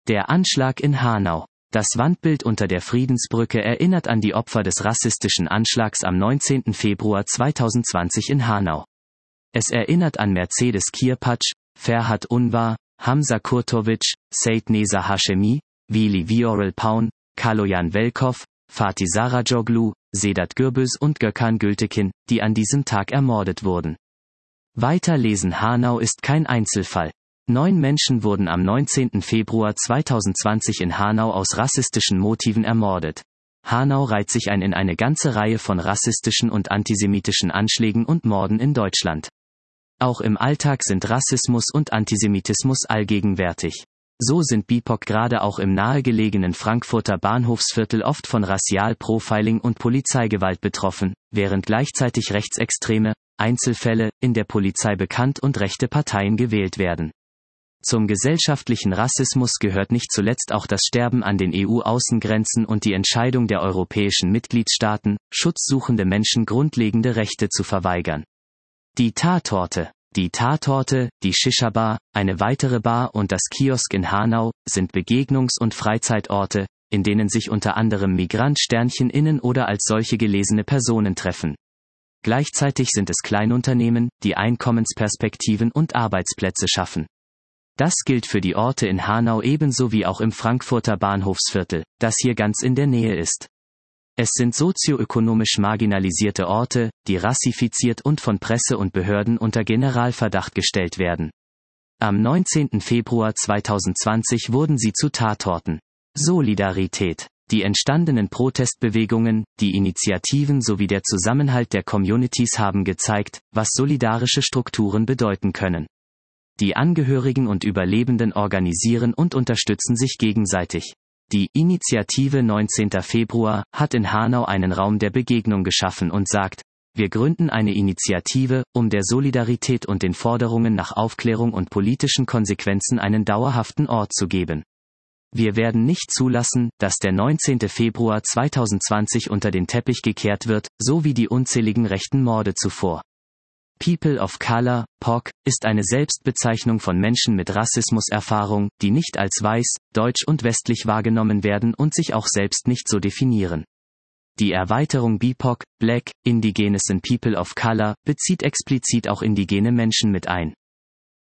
Der Anschlag in Hanau. Das Wandbild unter der Friedensbrücke erinnert an die Opfer des rassistischen Anschlags am 19. Februar 2020 in Hanau. Es erinnert an Mercedes Kirpatsch, Ferhat Unvar, Hamza Kurtovic, Seyd Neza Hashemi, Veli Viorel Paun, Kaloyan Velkov, Fatih Saracoglu, Sedat Gürbüz und Gökhan Gültekin, die an diesem Tag ermordet wurden. Weiter lesen: Hanau ist kein Einzelfall. 9 Menschen wurden am 19. Februar 2020 in Hanau aus rassistischen Motiven ermordet. Hanau reiht sich ein in eine ganze Reihe von rassistischen und antisemitischen Anschlägen und Morden in Deutschland. Auch im Alltag sind Rassismus und Antisemitismus allgegenwärtig. So sind BIPOC gerade auch im nahegelegenen Frankfurter Bahnhofsviertel oft von Racial-Profiling und Polizeigewalt betroffen, während gleichzeitig rechtsextreme Einzelfälle in der Polizei bekannt und rechte Parteien gewählt werden. Zum gesellschaftlichen Rassismus gehört nicht zuletzt auch das Sterben an den EU-Außengrenzen und die Entscheidung der europäischen Mitgliedstaaten, schutzsuchende Menschen grundlegende Rechte zu verweigern. Die Tatorte, die Shisha-Bar, eine weitere Bar und das Kiosk in Hanau sind Begegnungs- und Freizeitorte, in denen sich unter anderem MigrantInnen oder als solche gelesene Personen treffen. Gleichzeitig sind es Kleinunternehmen, die Einkommensperspektiven und Arbeitsplätze schaffen. Das gilt für die Orte in Hanau ebenso wie auch im Frankfurter Bahnhofsviertel, das hier ganz in der Nähe ist. Es sind sozioökonomisch marginalisierte Orte, die rassifiziert und von Presse und Behörden unter Generalverdacht gestellt werden. Am 19. Februar 2020 wurden sie zu Tatorten. Solidarität. Die entstandenen Protestbewegungen, die Initiativen sowie der Zusammenhalt der Communities haben gezeigt, was solidarische Strukturen bedeuten können. Die Angehörigen und Überlebenden organisieren und unterstützen sich gegenseitig. Die Initiative 19. Februar hat in Hanau einen Raum der Begegnung geschaffen und sagt: Wir gründen eine Initiative, um der Solidarität und den Forderungen nach Aufklärung und politischen Konsequenzen einen dauerhaften Ort zu geben. Wir werden nicht zulassen, dass der 19. Februar 2020 unter den Teppich gekehrt wird, so wie die unzähligen rechten Morde zuvor. People of Color, POC, ist eine Selbstbezeichnung von Menschen mit Rassismuserfahrung, die nicht als weiß, deutsch und westlich wahrgenommen werden und sich auch selbst nicht so definieren. Die Erweiterung BIPOC, Black, Indigenous and People of Color, bezieht explizit auch indigene Menschen mit ein.